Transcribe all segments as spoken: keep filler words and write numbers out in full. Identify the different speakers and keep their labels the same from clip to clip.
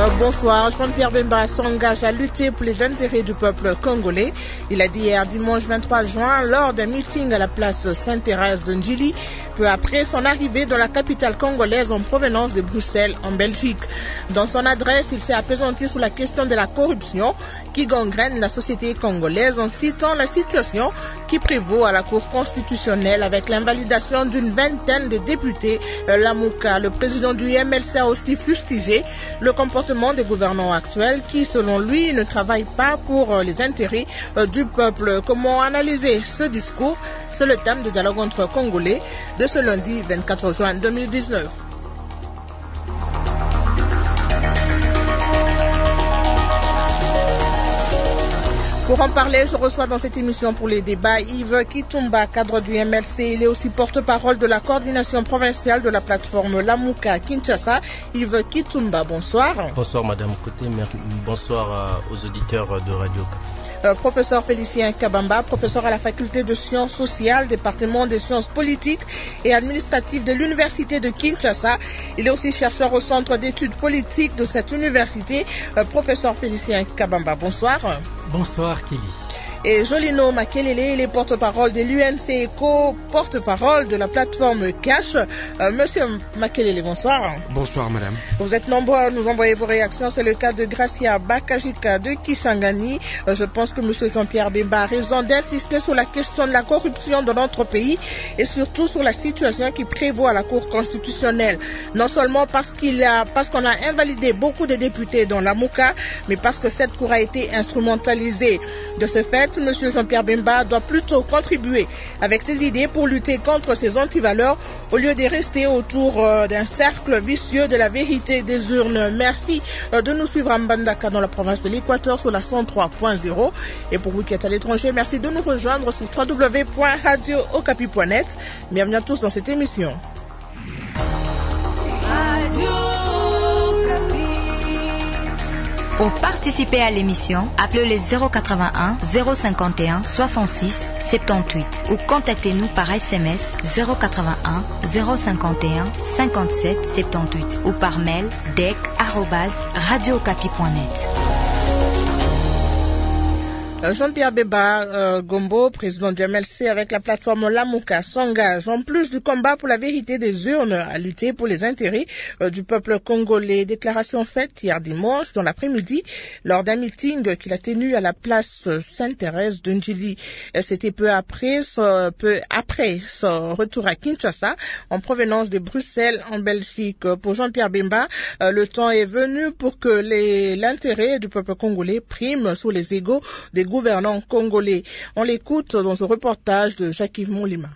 Speaker 1: Bonsoir. Jean-Pierre Bemba s'engage à lutter pour les intérêts du peuple congolais. Il a dit hier dimanche vingt-trois juin lors d'un meeting à la place Sainte-Thérèse de Ndjili, peu après son arrivée dans la capitale congolaise en provenance de Bruxelles en Belgique. Dans son adresse, il s'est appesanti sur la question de la corruption qui gangrène la société congolaise en citant la situation qui prévaut à la Cour constitutionnelle avec l'invalidation d'une vingtaine de députés. Lamouka, le président du M L C, a aussi fustigé le comportement des gouvernants actuels qui, selon lui, ne travaillent pas pour les intérêts du peuple. Comment analyser ce discours? C'est le thème du dialogue entre Congolais de ce lundi vingt-quatre juin deux mille dix-neuf. Pour en parler, je reçois dans cette émission pour les débats Yves Kitumba, cadre du M L C. Il est aussi porte-parole de la coordination provinciale de la plateforme Lamouka Kinshasa. Yves Kitumba, bonsoir.
Speaker 2: Bonsoir Madame Côté, bonsoir aux auditeurs de Radio K.
Speaker 1: Euh, professeur Félicien Kabamba, professeur à la faculté de sciences sociales, département des sciences politiques et administratives de l'université de Kinshasa. Il est aussi chercheur au centre d'études politiques de cette université. Euh, professeur Félicien Kabamba, bonsoir.
Speaker 3: Bonsoir Kelly.
Speaker 1: Et Jolino Makelele, il est porte-parole de l'U N C ECO, porte-parole de la plateforme Cash. Euh, Monsieur Makelele, bonsoir.
Speaker 3: Bonsoir madame.
Speaker 1: Vous êtes nombreux à nous envoyer vos réactions. C'est le cas de Gracia Bakajika de Kisangani. Euh, je pense que Monsieur Jean-Pierre Bemba a raison d'insister sur la question de la corruption dans notre pays et surtout sur la situation qui prévaut à la Cour constitutionnelle. Non seulement parce qu'il a, parce qu'on a invalidé beaucoup de députés dans la Mouka, mais parce que cette Cour a été instrumentalisée. De ce fait, Monsieur Jean-Pierre Bemba doit plutôt contribuer avec ses idées pour lutter contre ces antivaleurs au lieu de rester autour euh, d'un cercle vicieux de la vérité des urnes. Merci euh, de nous suivre à Mbandaka dans la province de l'Équateur sur la cent trois point zéro. Et pour vous qui êtes à l'étranger, merci de nous rejoindre sur w w w point radio okapi point net. Bienvenue à tous dans cette émission.
Speaker 4: Pour participer à l'émission, appelez le zéro quatre-vingt-un zéro cinquante et un soixante-six soixante-dix-huit ou contactez-nous par S M S zéro quatre-vingt-un zéro cinquante et un cinquante-sept soixante-dix-huit ou par mail d e c arobase radio okapi point net.
Speaker 1: Jean-Pierre Bemba euh, Gombo, président du M L C avec la plateforme Lamouka, s'engage en plus du combat pour la vérité des urnes à lutter pour les intérêts euh, du peuple congolais. Déclaration faite hier dimanche dans l'après-midi lors d'un meeting qu'il a tenu à la place Sainte-Thérèse de Ndjili. C'était peu après, ce, peu après son retour à Kinshasa en provenance de Bruxelles en Belgique. Pour Jean-Pierre Bemba, euh, le temps est venu pour que les, l'intérêt du peuple congolais prime sur les égaux des gouvernants congolais. On l'écoute dans ce reportage de Jacques-Yves Molima.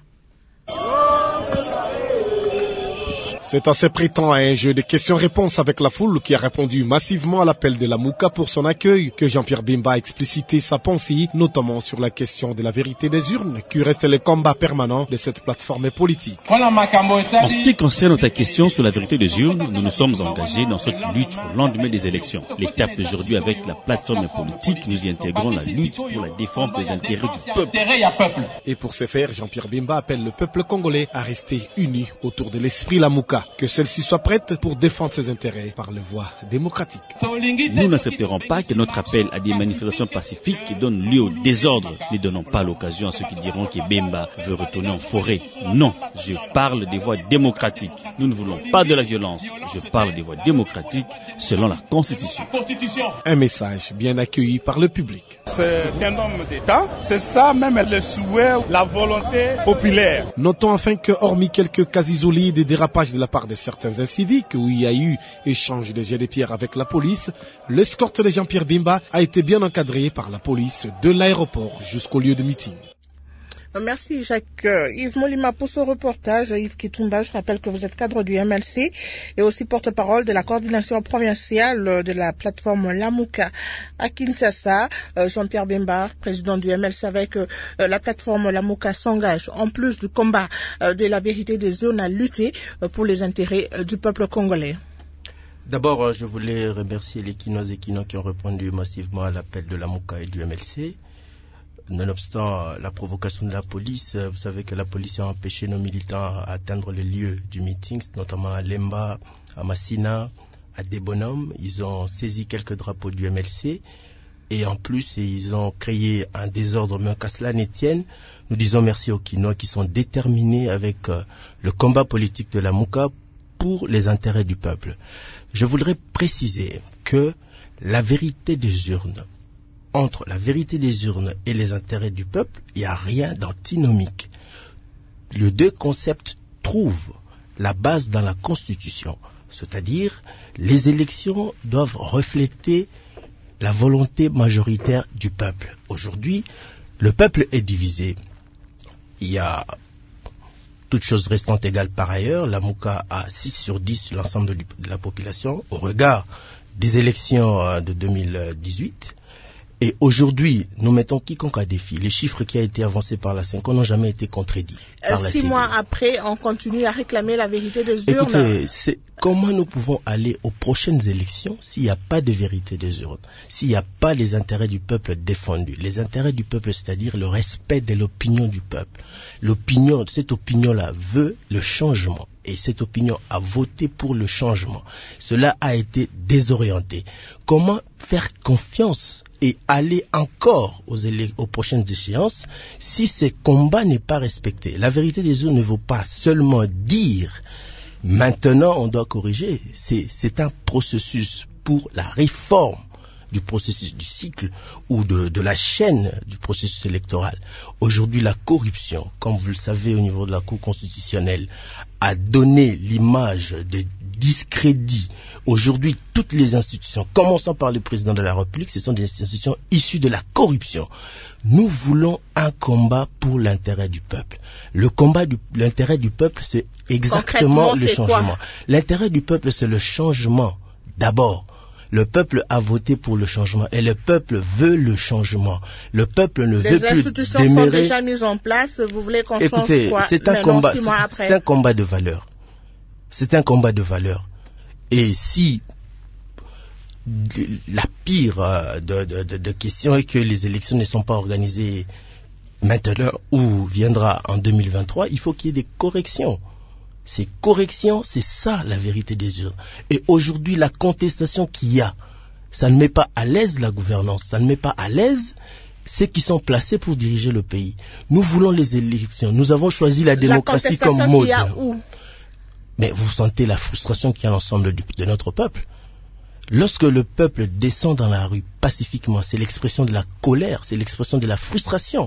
Speaker 5: C'est en se prêtant à un jeu de questions-réponses avec la foule qui a répondu massivement à l'appel de la Mouka pour son accueil que Jean-Pierre Bemba a explicité sa pensée, notamment sur la question de la vérité des urnes, qui reste le combat permanent de cette plateforme politique.
Speaker 6: En ce qui concerne ta question sur la vérité des urnes, nous nous sommes engagés dans cette lutte au lendemain des élections. L'étape d'aujourd'hui avec la plateforme politique, nous y intégrons la lutte pour la défense des intérêts du peuple.
Speaker 5: Et pour ce faire, Jean-Pierre Bemba appelle le peuple congolais à rester uni autour de l'esprit Lamouka, que celle-ci soit prête pour défendre ses intérêts par les voies démocratiques.
Speaker 6: Nous n'accepterons pas que notre appel à des manifestations pacifiques donnent lieu au désordre. Ne donnons pas l'occasion à ceux qui diront que Bemba veut retourner en forêt. Non, je parle des voies démocratiques. Nous ne voulons pas de la violence. Je parle des voies démocratiques selon la Constitution.
Speaker 5: Un message bien accueilli par le public.
Speaker 7: C'est un homme d'État, c'est ça même le souhait, la volonté populaire.
Speaker 5: Notons enfin que, hormis quelques cas isolés des dérapages de la part de certains inciviques où il y a eu échange de jets de pierre avec la police, l'escorte de Jean-Pierre Bemba a été bien encadrée par la police de l'aéroport jusqu'au lieu de meeting.
Speaker 1: Merci Jacques. Yves Molima pour ce reportage. Yves Kitumba, je rappelle que vous êtes cadre du M L C et aussi porte-parole de la coordination provinciale de la plateforme Lamouka à Kinshasa. Jean-Pierre Bemba, président du M L C avec la plateforme Lamouka, s'engage en plus du combat de la vérité des urnes à lutter pour les intérêts du peuple congolais.
Speaker 2: D'abord, je voulais remercier les Kinois et Kinois qui ont répondu massivement à l'appel de Lamouka et du M L C. Nonobstant la provocation de la police, vous savez que la police a empêché nos militants à atteindre les lieux du meeting, notamment à Lemba, à Massina, à des bonhommes, ils ont saisi quelques drapeaux du M L C et en plus ils ont créé un désordre. Mais qu'à cela ne tienne, nous disons merci aux Kinois qui sont déterminés avec euh, le combat politique de la Mouka pour les intérêts du peuple. Je voudrais préciser que la vérité des urnes, entre la vérité des urnes et les intérêts du peuple, il n'y a rien d'antinomique. Les deux concepts trouvent la base dans la Constitution, c'est-à-dire les élections doivent refléter la volonté majoritaire du peuple. Aujourd'hui, le peuple est divisé. Il y a toutes choses restant égales par ailleurs, la Mouka a six sur dix sur l'ensemble de la population au regard des élections de deux mille dix-huit. Et aujourd'hui, nous mettons quiconque à défi. Les chiffres qui ont été avancés par la Cinco n'ont jamais été contredits.
Speaker 1: Euh, six mois après, on continue à réclamer la vérité des urnes.
Speaker 2: Écoutez, c'est comment nous pouvons aller aux prochaines élections s'il n'y a pas de vérité des urnes, s'il n'y a pas les intérêts du peuple défendus. Les intérêts du peuple, c'est-à-dire le respect de l'opinion du peuple. L'opinion, cette opinion-là veut le changement. Et cette opinion a voté pour le changement. Cela a été désorienté. Comment faire confiance et aller encore aux, élé- aux prochaines échéances si ce combat n'est pas respecté? La vérité des urnes ne vaut pas seulement dire maintenant on doit corriger. C'est, c'est un processus pour la réforme du processus du cycle ou de, de la chaîne du processus électoral. Aujourd'hui, la corruption, comme vous le savez au niveau de la Cour constitutionnelle, a donné l'image de discrédit. Aujourd'hui, toutes les institutions, commençant par le président de la République, ce sont des institutions issues de la corruption. Nous voulons un combat pour l'intérêt du peuple. Le combat de l'intérêt du peuple, c'est exactement le changement. Quoi? L'intérêt du peuple, c'est le changement. D'abord, le peuple a voté pour le changement et le peuple veut le changement. Le peuple ne
Speaker 1: Les
Speaker 2: veut plus démérer.
Speaker 1: Les institutions sont déjà mises en place. Vous voulez qu'on
Speaker 2: Écoutez,
Speaker 1: change quoi?
Speaker 2: c'est un
Speaker 1: Maintenant,
Speaker 2: combat.
Speaker 1: six mois
Speaker 2: C'est,
Speaker 1: après.
Speaker 2: c'est un combat de valeurs. C'est un combat de valeurs. Et si la pire de, de, de, de question est que les élections ne sont pas organisées maintenant ou viendra en deux mille vingt-trois, il faut qu'il y ait des corrections. Ces corrections, c'est ça la vérité des urnes. Et aujourd'hui, la contestation qu'il y a, ça ne met pas à l'aise la gouvernance, ça ne met pas à l'aise ceux qui sont placés pour diriger le pays. Nous voulons les élections, nous avons choisi la démocratie
Speaker 1: la
Speaker 2: comme mode.
Speaker 1: Qu'il y a où?
Speaker 2: Mais vous sentez la frustration qu'il y a à l'ensemble du, de notre peuple. Lorsque le peuple descend dans la rue pacifiquement, c'est l'expression de la colère, c'est l'expression de la frustration.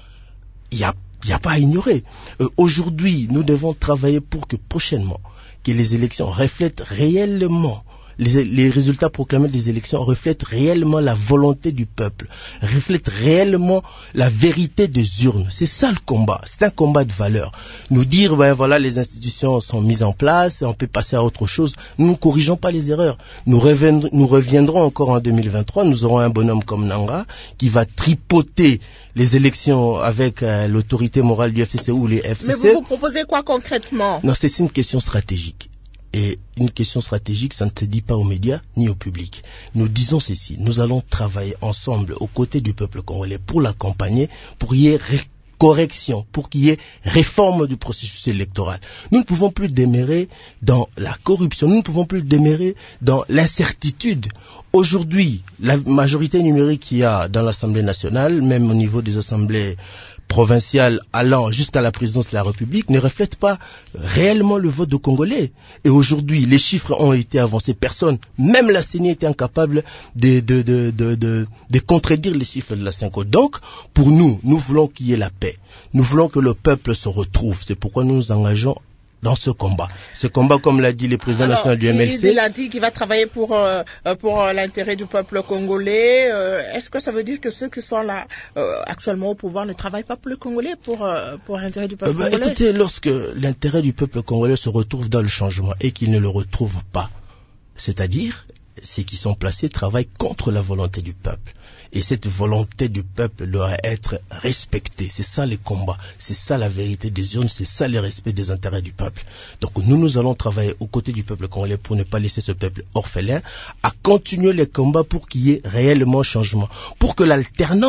Speaker 2: Il y a Il n'y a pas à ignorer. Euh, aujourd'hui, nous devons travailler pour que prochainement, que les élections reflètent réellement, les, les résultats proclamés des élections reflètent réellement la volonté du peuple, reflètent réellement la vérité des urnes. C'est ça le combat. C'est un combat de valeur. Nous dire, ben voilà, les institutions sont mises en place, on peut passer à autre chose. Nous ne corrigeons pas les erreurs. Nous reviendrons, nous reviendrons encore en deux mille vingt-trois. Nous aurons un bonhomme comme Nanga qui va tripoter les élections avec euh, l'autorité morale du F C C ou les F C C.
Speaker 1: Mais vous vous proposez quoi concrètement?
Speaker 2: Non, c'est une question stratégique. Et une question stratégique, ça ne se dit pas aux médias ni au public. Nous disons ceci, nous allons travailler ensemble aux côtés du peuple congolais pour l'accompagner, pour qu'il y ait ré- correction, pour qu'il y ait réforme du processus électoral. Nous ne pouvons plus demeurer dans la corruption, nous ne pouvons plus demeurer dans l'incertitude. Aujourd'hui, la majorité numérique qu'il y a dans l'Assemblée nationale, même au niveau des assemblées provinciales allant jusqu'à la présidence de la République, ne reflète pas réellement le vote de Congolais. Et aujourd'hui, les chiffres ont été avancés. Personne, même la C E N I était incapable de, de, de, de, de, de contredire les chiffres de la Cinco. Donc, pour nous, nous voulons qu'il y ait la paix. Nous voulons que le peuple se retrouve. C'est pourquoi nous nous engageons dans ce combat. Ce combat, comme l'a dit le président
Speaker 1: Alors,
Speaker 2: national du M L C.
Speaker 1: Il a dit qu'il va travailler pour, euh, pour euh, l'intérêt du peuple congolais. Euh, est-ce que ça veut dire que ceux qui sont là euh, actuellement au pouvoir ne travaillent pas pour le Congolais, pour, euh, pour l'intérêt du peuple
Speaker 2: euh, bah,
Speaker 1: congolais?
Speaker 2: Écoutez, lorsque l'intérêt du peuple congolais se retrouve dans le changement et qu'il ne le retrouve pas, c'est-à-dire ceux qui sont placés travaillent contre la volonté du peuple. Et cette volonté du peuple doit être respectée. C'est ça le combat. C'est ça la vérité des urnes. C'est ça le respect des intérêts du peuple. Donc nous, nous allons travailler aux côtés du peuple congolais pour ne pas laisser ce peuple orphelin, à continuer les combats pour qu'il y ait réellement changement. Pour que l'alternance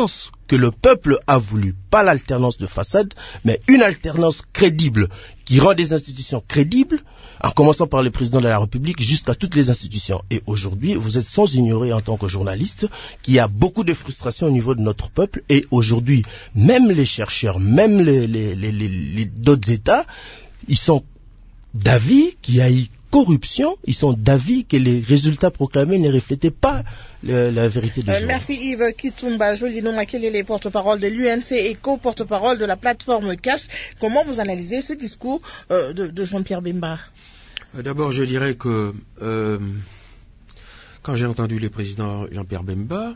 Speaker 2: que le peuple a voulu. Pas l'alternance de façade, mais une alternance crédible, qui rend des institutions crédibles, en commençant par le président de la République jusqu'à toutes les institutions. Et aujourd'hui, vous êtes sans ignorer en tant que journaliste qu'il y a beaucoup de frustration au niveau de notre peuple. Et aujourd'hui, même les chercheurs, même les, les, les, les, les d'autres États, ils sont d'avis qu'il y a eu corruption, ils sont d'avis que les résultats proclamés ne reflétaient pas le, la vérité du
Speaker 1: euh,
Speaker 2: jour.
Speaker 1: Merci Yves Kitumba. Jolino Makelele, porte-parole de l'U N C ECO, porte-parole de la plateforme Cash. Comment vous analysez ce discours euh, de, de Jean-Pierre Bemba?
Speaker 3: D'abord, je dirais que euh, quand j'ai entendu le président Jean-Pierre Bemba,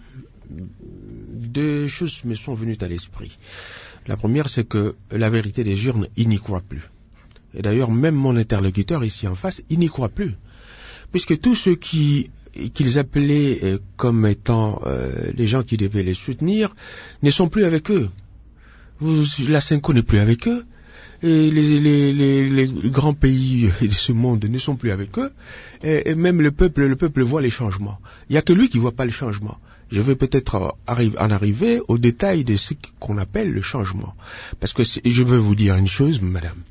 Speaker 3: deux choses me sont venues à l'esprit. La première, c'est que la vérité des urnes, il n'y croit plus. Et d'ailleurs, même mon interlocuteur ici en face, il n'y croit plus. Puisque tous ceux qui, qu'ils appelaient euh, comme étant euh, les gens qui devaient les soutenir, ne sont plus avec eux. Vous, la Cinco n'est plus avec eux. Et les, les, les, les grands pays de ce monde ne sont plus avec eux. Et, et même le peuple, le peuple voit les changements. Il n'y a que lui qui ne voit pas les changements. Je vais peut-être en arriver au détail de ce qu'on appelle le changement. Parce que je veux vous dire une chose, madame.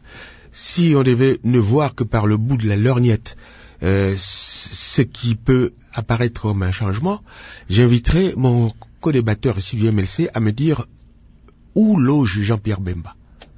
Speaker 3: Si on devait ne voir que par le bout de la lorgnette euh, ce qui peut apparaître comme un changement, j'inviterai mon co-débatteur Sylvie M L C à me dire où loge Jean-Pierre Bemba.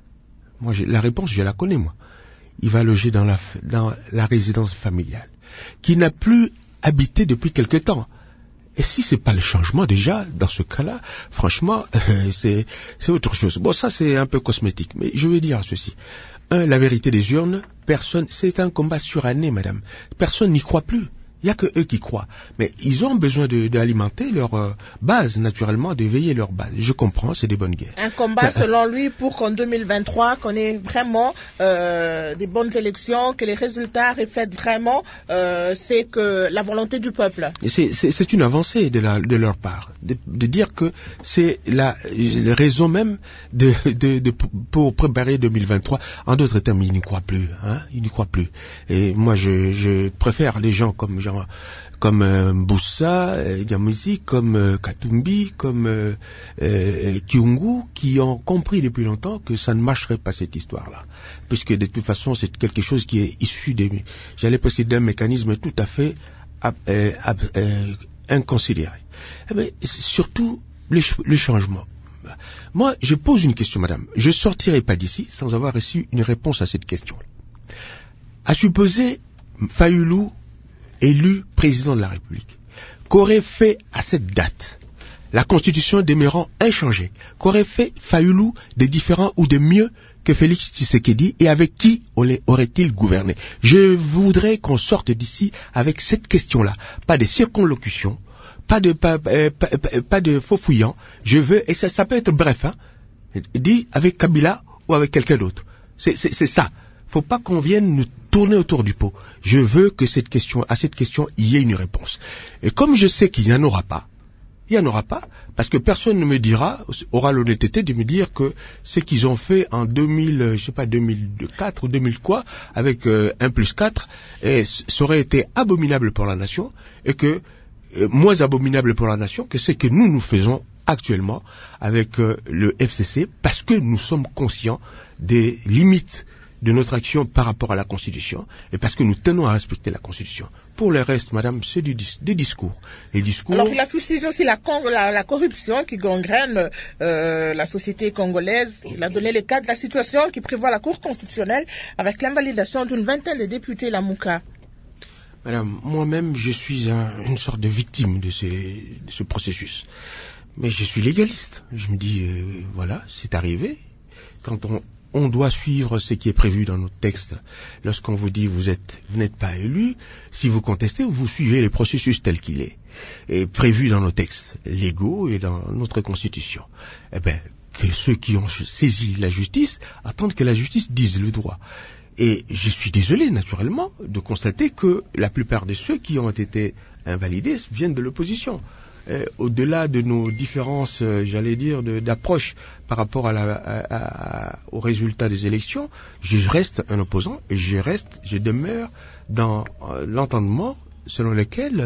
Speaker 3: Moi, la réponse, je la connais, moi. Il va loger dans la, dans la résidence familiale, qui n'a plus habité depuis quelque temps. Et si c'est pas le changement déjà, dans ce cas-là, franchement, euh, c'est, c'est autre chose. Bon, ça c'est un peu cosmétique, mais je vais dire ceci. Un, la vérité des urnes, personne, c'est un combat suranné, madame. Personne n'y croit plus. Il n'y a que eux qui croient. Mais ils ont besoin de, d'alimenter leur euh, base, naturellement, d'éveiller leur base. Je comprends, c'est des bonnes guerres.
Speaker 1: Un combat, euh, selon lui, pour qu'en deux mille vingt-trois, qu'on ait vraiment euh, des bonnes élections, que les résultats reflètent vraiment, euh, c'est que la volonté du peuple.
Speaker 3: C'est, c'est, c'est une avancée de, la, de leur part, de, de dire que c'est la, la raison même de, de, de, pour préparer deux mille vingt-trois. En d'autres termes, ils n'y croient plus. Hein, ils n'y croient plus. Et moi, je, je préfère les gens comme Jean comme euh, Boussa, euh, Diamouzi, comme euh, Katumbi, comme euh, euh, Kyungu, qui ont compris depuis longtemps que ça ne marcherait pas cette histoire-là. Puisque de toute façon, c'est quelque chose qui est issu des, j'allais passer d'un mécanisme tout à fait ab, euh, ab, euh, inconsidéré. Eh bien, surtout le, le changement. Moi, je pose une question, madame. Je ne sortirai pas d'ici sans avoir reçu une réponse à cette question. À supposer Fayoulou élu président de la République, qu'aurait fait à cette date la Constitution demeurant inchangée, qu'aurait fait Fayoulou de différent ou de mieux que Félix Tshisekedi, et avec qui aurait-il gouverné? Je voudrais qu'on sorte d'ici avec cette question-là. Pas de circonlocution, pas de, pas, euh, pas, pas de faux fouillant. Je veux, et ça, ça peut être bref, hein, dit avec Kabila ou avec quelqu'un d'autre. C'est, c'est, c'est ça. Faut pas qu'on vienne nous tourner autour du pot. Je veux que cette question, à cette question, il y ait une réponse. Et comme je sais qu'il n'y en aura pas, il n'y en aura pas, parce que personne ne me dira, aura l'honnêteté de me dire que ce qu'ils ont fait en deux mille, je sais pas, deux mille quatre ou deux mille quoi, avec euh, un plus quatre, et, ça aurait été abominable pour la nation, et que, euh, moins abominable pour la nation que ce que nous, nous faisons actuellement avec euh, le F C C, parce que nous sommes conscients des limites de notre action par rapport à la Constitution, et parce que nous tenons à respecter la Constitution. Pour le reste, madame, c'est du, des discours. Les discours...
Speaker 1: Alors, il a fustigé aussi la, la, la corruption qui gangrène euh, la société congolaise. Il a donné le cas de la situation qui prévoit la Cour constitutionnelle avec l'invalidation d'une vingtaine de députés, la Mouka.
Speaker 3: Madame, moi-même, je suis un, une sorte de victime de, ces, de ce processus. Mais je suis légaliste. Je me dis, euh, voilà, c'est arrivé. Quand on... On doit suivre ce qui est prévu dans nos textes. Lorsqu'on vous dit vous êtes, vous n'êtes pas élu, si vous contestez, vous suivez le processus tel qu'il est, et prévu dans nos textes légaux et dans notre Constitution. Eh bien, que ceux qui ont saisi la justice attendent que la justice dise le droit. Et je suis désolé, naturellement, de constater que la plupart de ceux qui ont été invalidés viennent de l'opposition. Euh, au-delà de nos différences, euh, j'allais dire, de, d'approche par rapport à la, à, à, aux résultats des élections, je reste un opposant et je reste, je demeure dans euh, l'entendement selon lequel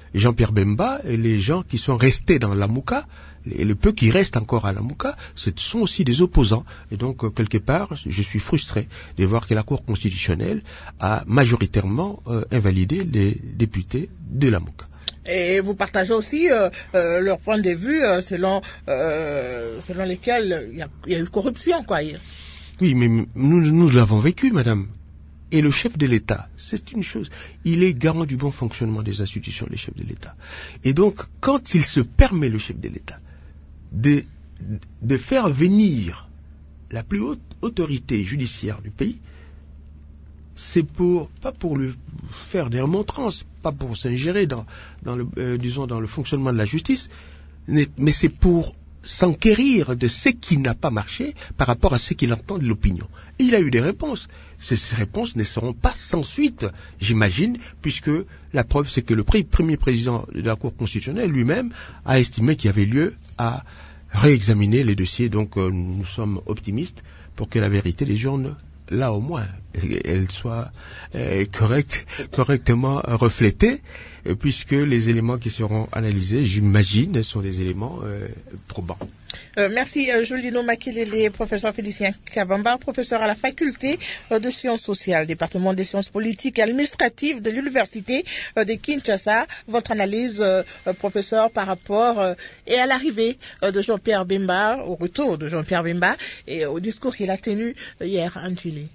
Speaker 3: Jean-Pierre Bemba et les gens qui sont restés dans la Mouka, et le peu qui restent encore à la Mouka, ce sont aussi des opposants. Et donc, euh, quelque part, je suis frustré de voir que la Cour constitutionnelle a majoritairement euh, invalidé les députés de la Mouka.
Speaker 1: Et vous partagez aussi euh, euh, leur point de vue euh, selon, euh, selon lesquels il y a, il y a eu corruption, quoi.
Speaker 3: Oui, mais nous, nous l'avons vécu, madame. Et le chef de l'État, c'est une chose. Il est garant du bon fonctionnement des institutions, le chef de l'État. Et donc, quand il se permet, le chef de l'État, de, de faire venir la plus haute autorité judiciaire du pays, c'est pour, pas pour lui faire des remontrances, pas pour s'ingérer dans, dans le, euh, disons, dans le fonctionnement de la justice, mais, mais c'est pour s'enquérir de ce qui n'a pas marché par rapport à ce qu'il entend de l'opinion. Et il a eu des réponses. Ces, ces réponses ne seront pas sans suite, j'imagine, puisque la preuve, c'est que le premier président de la Cour constitutionnelle lui-même a estimé qu'il y avait lieu à réexaminer les dossiers. Donc, euh, nous sommes optimistes pour que la vérité des urnes, là au moins, elle soit euh, correcte, correctement reflétée, euh, puisque les éléments qui seront analysés, j'imagine, sont des éléments euh, probants.
Speaker 1: Euh, merci euh, Julino Makelele, professeur Félicien Kabamba, professeur à la faculté euh, de sciences sociales, département des sciences politiques et administratives de l'université euh, de Kinshasa. Votre analyse, euh, euh, professeur, par rapport euh, et à l'arrivée euh, de Jean-Pierre Bemba, au retour de Jean-Pierre Bemba et au discours qu'il a tenu euh, hier en Chili.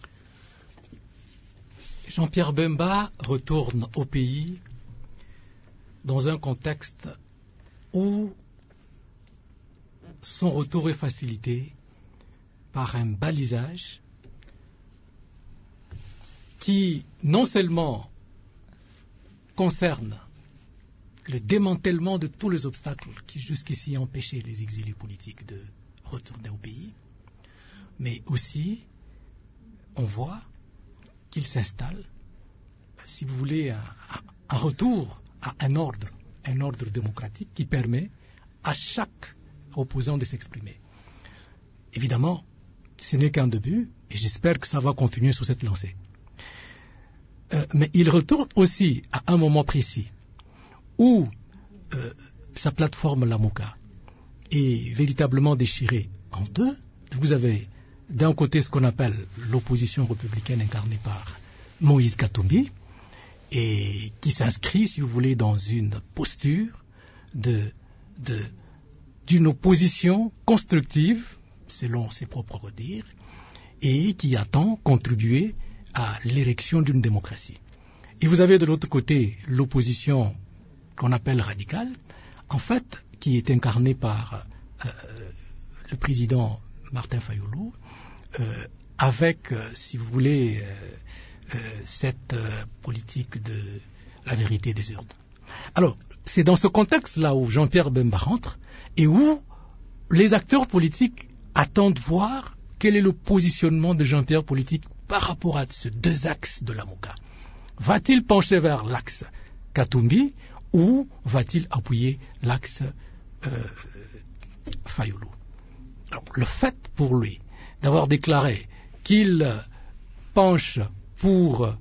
Speaker 8: Jean-Pierre Bemba retourne au pays dans un contexte où son retour est facilité par un balisage qui non seulement concerne le démantèlement de tous les obstacles qui jusqu'ici empêchaient les exilés politiques de retourner au pays, mais aussi on voit qu'il s'installe, si vous voulez, un, un retour à un ordre, un ordre démocratique qui permet à chaque opposant de s'exprimer. Évidemment, ce n'est qu'un début, et j'espère que ça va continuer sur cette lancée. Euh, mais il retourne aussi à un moment précis où euh, sa plateforme Lamuka est véritablement déchirée en deux. Vous avez d'un côté ce qu'on appelle l'opposition républicaine incarnée par Moïse Katumbi, et qui s'inscrit, si vous voulez, dans une posture de, de, d'une opposition constructive, selon ses propres dires, et qui attend contribuer à l'érection d'une démocratie. Et vous avez de l'autre côté l'opposition qu'on appelle radicale, en fait, qui est incarnée par euh, le président Martin Fayulu, euh, avec, euh, si vous voulez, euh, euh, cette euh, politique de la vérité des urnes. Alors, c'est dans ce contexte-là où Jean-Pierre Bemba rentre et où les acteurs politiques attendent voir quel est le positionnement de Jean-Pierre politique par rapport à ces deux axes de la Lamuka. Va-t-il pencher vers l'axe Katumbi ou va-t-il appuyer l'axe euh, Fayulu? Alors, le fait pour lui d'avoir déclaré qu'il penche pour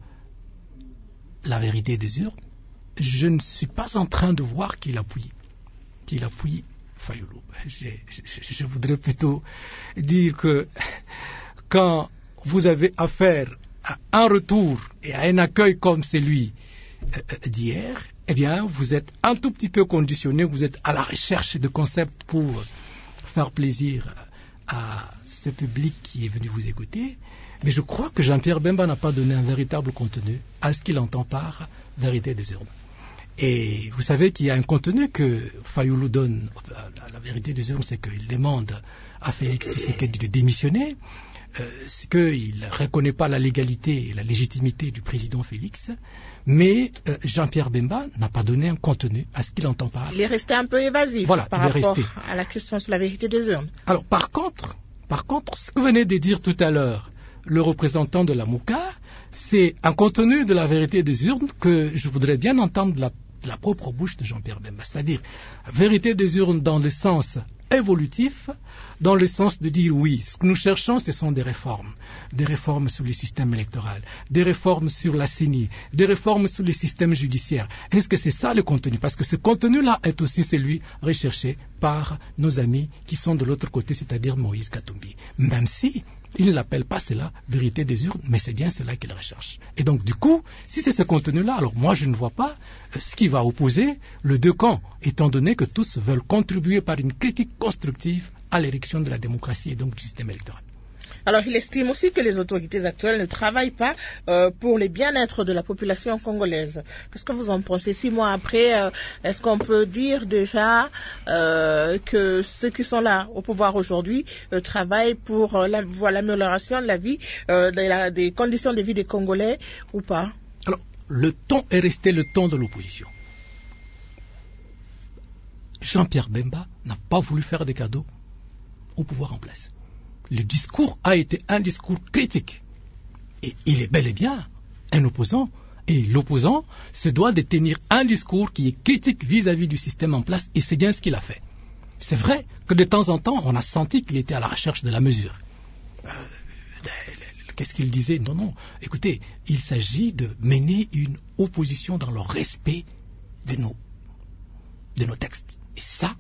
Speaker 8: la vérité des urnes, je ne suis pas en train de voir qu'il appuie, qu'il appuie Fayulu. Je, je, je voudrais plutôt dire que quand vous avez affaire à un retour et à un accueil comme celui d'hier, eh bien, vous êtes un tout petit peu conditionné, vous êtes à la recherche de concepts pour faire plaisir à ce public qui est venu vous écouter. Mais je crois que Jean-Pierre Bemba n'a pas donné un véritable contenu à ce qu'il entend par vérité des urnes. Et vous savez qu'il y a un contenu que Fayulu donne à la vérité des urnes, c'est qu'il demande à Félix Tshisekedi de démissionner, euh, c'est qu'il ne reconnaît pas la légalité et la légitimité du président Félix, mais euh, Jean-Pierre Bemba n'a pas donné un contenu à ce qu'il entend par...
Speaker 1: Il est resté un peu évasif
Speaker 8: voilà,
Speaker 1: par rapport resté. à la question sur la vérité des urnes.
Speaker 8: Alors, par contre, par contre, ce que venait de dire tout à l'heure le représentant de la Lamuka, c'est un contenu de la vérité des urnes que je voudrais bien entendre de la, de la propre bouche de Jean-Pierre Bemba. C'est-à-dire, vérité des urnes dans le sens évolutif dans le sens de dire oui, ce que nous cherchons, ce sont des réformes. Des réformes sur le système électoral, des réformes sur la C E N I, des réformes sur le système judiciaire. Est-ce que c'est ça le contenu? Parce que ce contenu-là est aussi celui recherché par nos amis qui sont de l'autre côté, c'est-à-dire Moïse Katumbi. Même si il ne l'appelle pas cela vérité des urnes, mais c'est bien cela qu'il recherche. Et donc, du coup, si c'est ce contenu-là, alors moi, je ne vois pas ce qui va opposer les deux camps, étant donné que tous veulent contribuer par une critique constructive à l'érection de la démocratie et donc du système électoral.
Speaker 1: Alors, il estime aussi que les autorités actuelles ne travaillent pas euh, pour le bien-être de la population congolaise. Qu'est-ce que vous en pensez? Six mois après, euh, est-ce qu'on peut dire déjà euh, que ceux qui sont là au pouvoir aujourd'hui euh, travaillent pour euh, la, pour l'amélioration de la vie, euh, de la, des conditions de vie des Congolais ou pas?
Speaker 8: Alors, le ton est resté le ton de l'opposition. Jean-Pierre Bemba n'a pas voulu faire des cadeaux au pouvoir en place. Le discours a été un discours critique. Et il est bel et bien un opposant. Et l'opposant se doit de tenir un discours qui est critique vis-à-vis du système en place. Et c'est bien ce qu'il a fait. C'est vrai que de temps en temps, on a senti qu'il était à la recherche de la mesure. Euh, qu'est-ce qu'il disait? Non, non. Écoutez, il s'agit de mener une opposition dans le respect de nos, de nos textes. Et ça,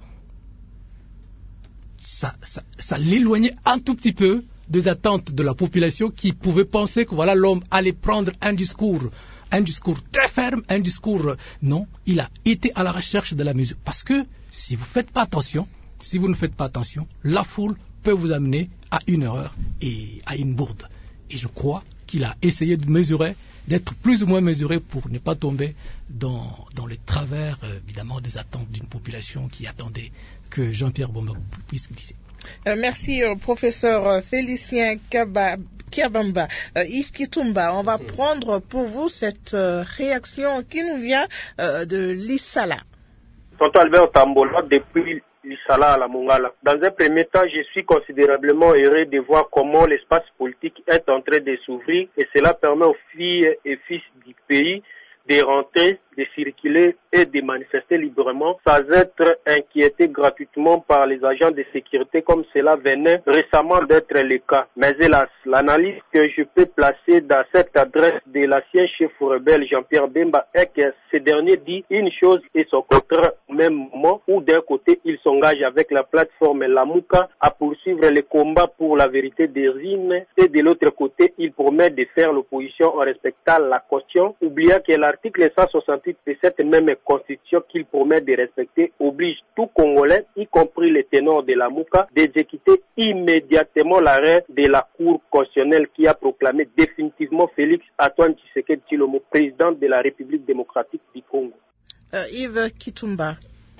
Speaker 8: Ça, ça, ça l'éloignait un tout petit peu des attentes de la population qui pouvait penser que voilà l'homme allait prendre un discours, un discours très ferme, un discours... Non, il a été à la recherche de la mesure. Parce que si vous ne faites pas attention, si vous ne faites pas attention, la foule peut vous amener à une erreur et à une bourde. Et je crois qu'il a essayé de mesurer, d'être plus ou moins mesuré pour ne pas tomber dans, dans les travers, euh, évidemment, des attentes d'une population qui attendait que Jean-Pierre Bemba puisse glisser.
Speaker 1: Euh, merci, euh, professeur euh, Félicien Kiabamba. Euh, Yves Kitumba, on va prendre pour vous cette euh, réaction qui nous vient euh, de l'Issala.
Speaker 9: Tonton Albert Tambola, depuis l'Issala à la Mongala. Dans un premier temps, je suis considérablement heureux de voir comment l'espace politique est en train de s'ouvrir et cela permet aux filles et fils du pays de rentrer, de circuler et de manifester librement sans être inquiétés gratuitement par les agents de sécurité comme cela venait récemment d'être le cas. Mais hélas, l'analyse que je peux placer dans cette adresse de l'ancien chef rebelle Jean-Pierre Bemba est que ce dernier dit une chose et son contraire au même moment où d'un côté il s'engage avec la plateforme Lamuka à poursuivre les combats pour la vérité des urnes et de l'autre côté il promet de faire l'opposition en respectant la caution, oubliant que l'article cent soixante-huit de cette même constitution qu'il promet de respecter oblige tout Congolais, y compris les ténors de la Mouka, d'exécuter immédiatement l'arrêt de la Cour constitutionnelle qui a proclamé définitivement Félix Antoine Tshisekedi Tshilombo président de la République démocratique du Congo.
Speaker 1: Euh, Yves Kitumba.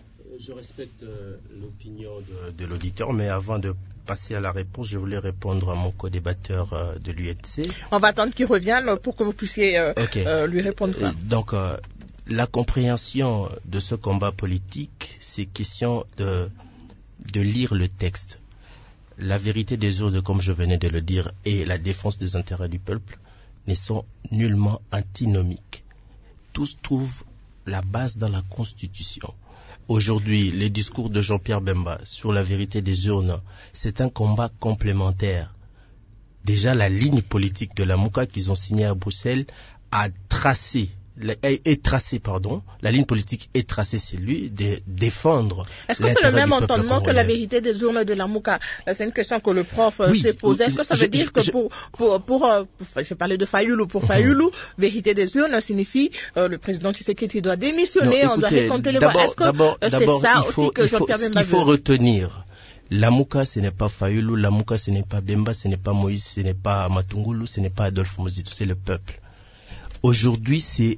Speaker 2: Je respecte euh, l'opinion de, de l'auditeur, mais avant de passer à la réponse, je voulais répondre à mon co-débatteur euh, de l'U N C.
Speaker 1: On va attendre qu'il revienne pour que vous puissiez euh, okay. euh, lui répondre.
Speaker 2: Euh, donc, euh, la compréhension de ce combat politique, c'est question de, de lire le texte. La vérité des urnes, comme je venais de le dire, et la défense des intérêts du peuple ne sont nullement antinomiques. Tous trouvent la base dans la Constitution. Aujourd'hui, les discours de Jean-Pierre Bemba sur la vérité des urnes, c'est un combat complémentaire. Déjà, la ligne politique de la Mouka qu'ils ont signée à Bruxelles a tracé, est tracée, pardon, la ligne politique est tracée, c'est lui, de défendre.
Speaker 1: Est-ce que c'est le même entendement que la vérité des urnes de la Mouka? C'est une question que le prof oui, s'est posée. Est-ce que ça veut je, dire je, que je, pour, pour, pour, pour, je parlais de Fayoulou, pour Fayoulou, uh-huh. vérité des urnes signifie euh, le président Tshisekedi doit démissionner, non, écoutez, on doit récompter les voix. Est-ce que euh, c'est ça faut, aussi que Jean-Pierre Bemba veut?
Speaker 2: Ce qu'il faut retenir, la Mouka, ce n'est pas Fayoulou, la Mouka, ce n'est pas Bemba, ce n'est pas Moïse, ce n'est pas Matungulu, ce n'est pas Adolphe Mozitu, c'est le peuple. Aujourd'hui, c'est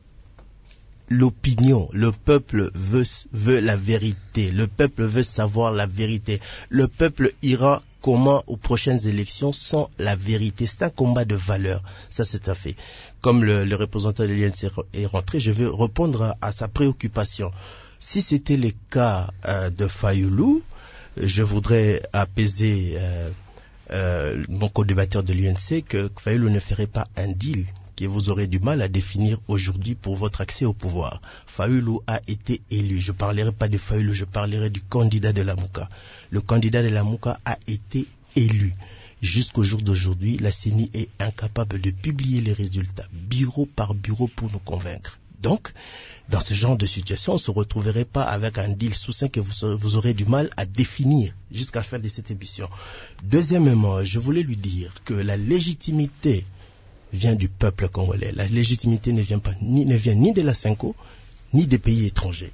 Speaker 2: l'opinion. Le peuple veut, veut la vérité. Le peuple veut savoir la vérité. Le peuple ira comment aux prochaines élections sans la vérité. C'est un combat de valeurs. Ça, c'est un fait. Comme le, le représentant de l'U N C est rentré, je veux répondre à, à sa préoccupation. Si c'était le cas euh, de Fayoulou, je voudrais apaiser euh, euh, mon co-débatteur de l'U N C que Fayoulou ne ferait pas un deal que vous aurez du mal à définir aujourd'hui pour votre accès au pouvoir. Fayulu a été élu. Je ne parlerai pas de Fayulu, je parlerai du candidat de la Mouka. Le candidat de la Mouka a été élu. Jusqu'au jour d'aujourd'hui, la C E N I est incapable de publier les résultats, bureau par bureau, pour nous convaincre. Donc, dans ce genre de situation, on ne se retrouverait pas avec un deal sous-saint que vous, vous aurez du mal à définir jusqu'à la fin de cette émission. Deuxièmement, je voulais lui dire que la légitimité vient du peuple congolais. La légitimité ne vient, pas, ni, ne vient ni de la Cinco, ni des pays étrangers.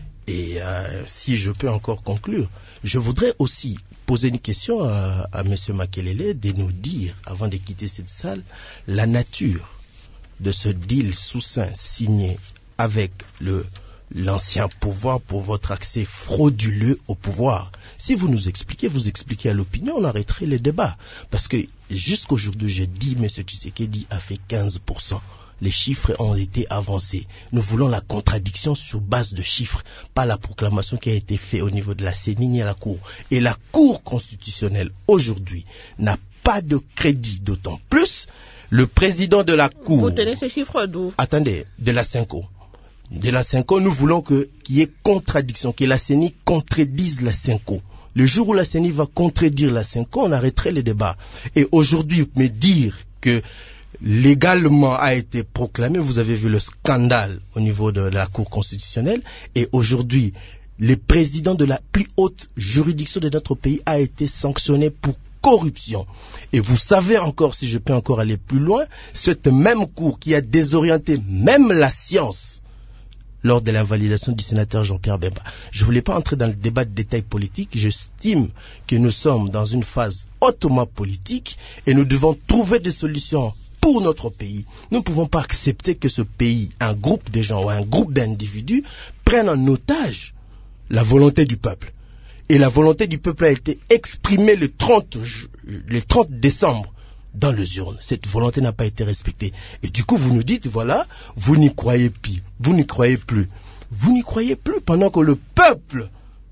Speaker 2: Et euh, si je peux encore conclure, je voudrais aussi poser une question à, à M. Makelele de nous dire, avant de quitter cette salle, la nature de ce deal sous-saint signé avec le l'ancien pouvoir pour votre accès frauduleux au pouvoir. Si vous nous expliquez, vous expliquez à l'opinion, on arrêterait les débats. Parce que jusqu'aujourd'hui, j'ai dit, M. Tshisekedi a fait quinze pour cent. Les chiffres ont été avancés. Nous voulons la contradiction sur base de chiffres, pas la proclamation qui a été faite au niveau de la C E N I ni à la Cour. Et la Cour constitutionnelle, aujourd'hui, n'a pas de crédit, d'autant plus le président de la Cour...
Speaker 1: Vous tenez ces chiffres d'où?
Speaker 2: Attendez, de la Cinco. De la Cinco, nous voulons que, qu'il y ait contradiction, que la C E N I contredise la Cinco. Le jour où la C E N I va contredire la Cinco, on arrêterait les débats. Et aujourd'hui, me dire que légalement a été proclamé, vous avez vu le scandale au niveau de la Cour constitutionnelle, et aujourd'hui, le président de la plus haute juridiction de notre pays a été sanctionné pour corruption. Et vous savez encore, si je peux encore aller plus loin, cette même Cour qui a désorienté même la science lors de l'invalidation du sénateur Jean-Pierre Bemba. Je ne voulais pas entrer dans le débat de détails politiques. J'estime que nous sommes dans une phase hautement politique et nous devons trouver des solutions pour notre pays. Nous ne pouvons pas accepter que ce pays, un groupe de gens ou un groupe d'individus prennent en otage la volonté du peuple. Et la volonté du peuple a été exprimée le trente, le trente décembre dans les urnes. Cette volonté n'a pas été respectée. Et du coup, vous nous dites, voilà, vous n'y croyez plus. Vous n'y croyez plus. Vous n'y croyez plus pendant que le peuple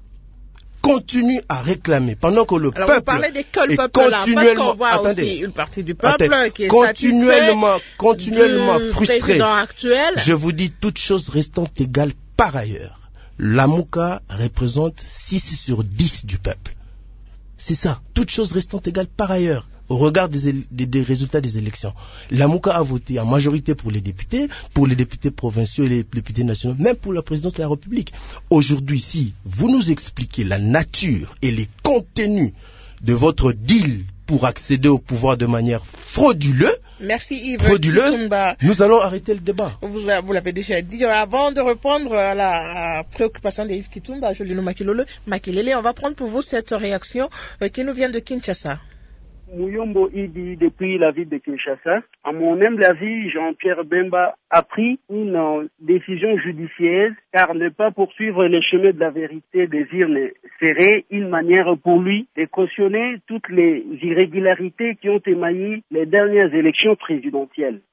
Speaker 2: continue à réclamer. Pendant que le
Speaker 1: Alors
Speaker 2: peuple...
Speaker 1: vous parlez de quel peuple là? Parce qu'on voit attendez, aussi une partie du peuple attendez, qui est
Speaker 2: continuellement, continuellement
Speaker 1: du
Speaker 2: frustré.
Speaker 1: président actuel.
Speaker 2: Je vous dis, toutes choses restant égales par ailleurs. La Mouka représente six sur dix du peuple. C'est ça. Toutes choses restant égales par ailleurs. Au regard des, des, des résultats des élections. La Mouka a voté en majorité pour les députés, pour les députés provinciaux et les députés nationaux, même pour la présidence de la République. Aujourd'hui, si vous nous expliquez la nature et les contenus de votre deal pour accéder au pouvoir de manière frauduleuse,
Speaker 1: Merci Yves
Speaker 2: frauduleuse,
Speaker 1: Kitumba.
Speaker 2: Nous allons arrêter le débat.
Speaker 1: Vous, vous l'avez déjà dit. Avant de répondre à la préoccupation d'Yves Kitumba, Jolino Makelele, on va prendre pour vous cette réaction euh, qui nous vient de Kinshasa.
Speaker 10: Mouyombo Idi depuis la ville de Kinshasa. À mon humble avis, Jean-Pierre Bemba a pris une euh, décision judicieuse car ne pas poursuivre les chemins de la vérité des urnes serait une manière pour lui de cautionner toutes les irrégularités qui ont émaillé les dernières élections présidentielles.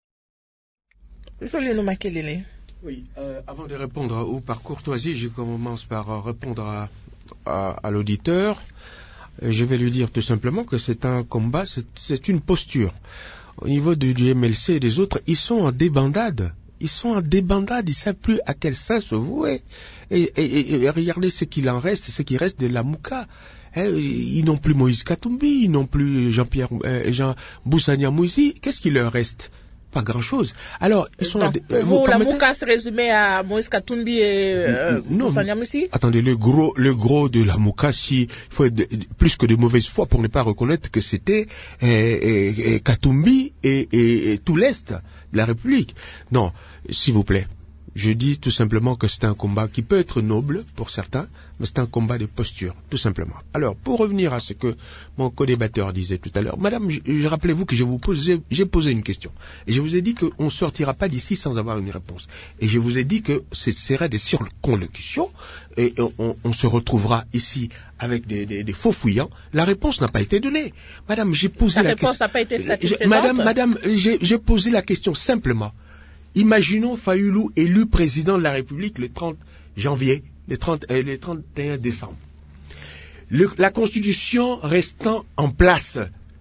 Speaker 3: Oui, euh, avant de répondre, ou par courtoisie, je commence par euh, répondre à, à, à l'auditeur. Je vais lui dire tout simplement que c'est un combat, c'est, c'est une posture. Au niveau du, du M L C et des autres, ils sont en débandade. Ils sont en débandade, ils ne savent plus à quel sein se vouer. Et, et, et regardez ce qu'il en reste, ce qui reste de la Mouka. Hein, ils n'ont plus Moïse Katumbi, ils n'ont plus Jean-Pierre, euh, Jean Boussania Mouzi. Qu'est-ce qui leur reste? Pas grand-chose. Alors, ils sont...
Speaker 1: Donc, à, vous, vous la Mouka se résumait à Moïse Katumbi et euh, Boussania Mouzi?
Speaker 3: Attendez, le gros, le gros de la Mouka, si, il faut être de, plus que de mauvaise foi pour ne pas reconnaître que c'était euh, euh, Katumbi et, et, et tout l'Est de la République. Non, s'il vous plaît. Je dis tout simplement que c'est un combat qui peut être noble pour certains, mais c'est un combat de posture, tout simplement. Alors, pour revenir à ce que mon co-débatteur disait tout à l'heure, Madame, je, je, rappelez-vous que je vous posais, j'ai posé une question. Et je vous ai dit qu'on ne sortira pas d'ici sans avoir une réponse. Et je vous ai dit que ce serait des circonlocutions, et on, on se retrouvera ici avec des, des, des faux fouillants. La réponse n'a pas été donnée. Madame, j'ai posé la,
Speaker 1: la
Speaker 3: question.
Speaker 1: réponse n'a pas été satisfaisante.
Speaker 3: Madame, Madame, j'ai, j'ai posé la question simplement. Imaginons Fayulu élu président de la République le trente janvier, le, trente, euh, le trente et un décembre. Le, la Constitution restant en place,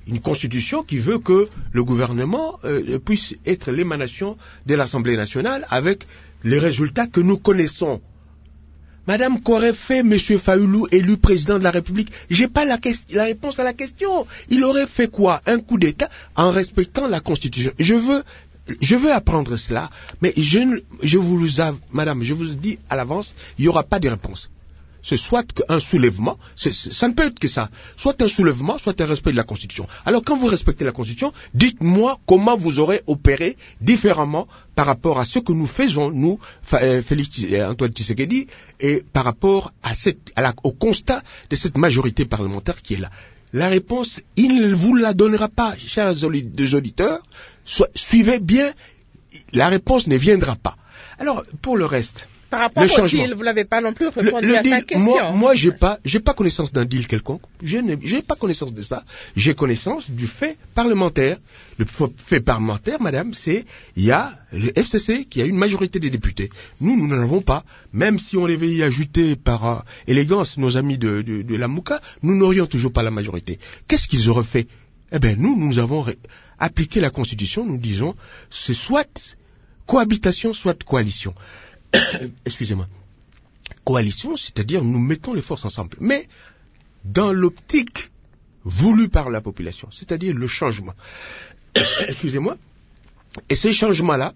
Speaker 3: une constitution qui veut que le gouvernement euh, puisse être l'émanation de l'Assemblée nationale avec les résultats que nous connaissons. Madame, qu'aurait fait M. Fayoulou, élu président de la République? J'ai pas la, la réponse à la question. Il aurait fait quoi? Un coup d'État en respectant la Constitution. Je veux, je veux apprendre cela, mais je, je vous le, Madame, je vous dis à l'avance, il n'y aura pas de réponse. C'est soit un soulèvement, c'est, ça ne peut être que ça, soit un soulèvement, soit un respect de la Constitution. Alors quand vous respectez la Constitution, dites-moi comment vous aurez opéré différemment par rapport à ce que nous faisons, nous, Félix Antoine Tshisekedi, et par rapport à cette, à la, au constat de cette majorité parlementaire qui est là. La réponse, il ne vous la donnera pas, chers auditeurs, so, suivez bien, la réponse ne viendra pas. Alors, pour le reste...
Speaker 1: Par rapport au deal, vous n'avez pas non plus répondu
Speaker 3: le, le
Speaker 1: à
Speaker 3: deal,
Speaker 1: sa question.
Speaker 3: Moi, moi j'ai pas, j'ai pas connaissance d'un deal quelconque. Je n'ai pas connaissance de ça. J'ai connaissance du fait parlementaire. Le fait parlementaire, madame, c'est, il y a le F C C qui a une majorité des députés. Nous, nous n'en avons pas. Même si on devait y ajouter par euh, élégance nos amis de, de, de la Mouka, nous n'aurions toujours pas la majorité. Qu'est-ce qu'ils auraient fait? Eh ben, nous, nous avons ré- appliqué la Constitution. Nous disons, c'est soit cohabitation, soit coalition. Excusez-moi, coalition, c'est-à-dire nous mettons les forces ensemble, mais dans l'optique voulue par la population, c'est-à-dire le changement. Excusez-moi, et ce changement-là,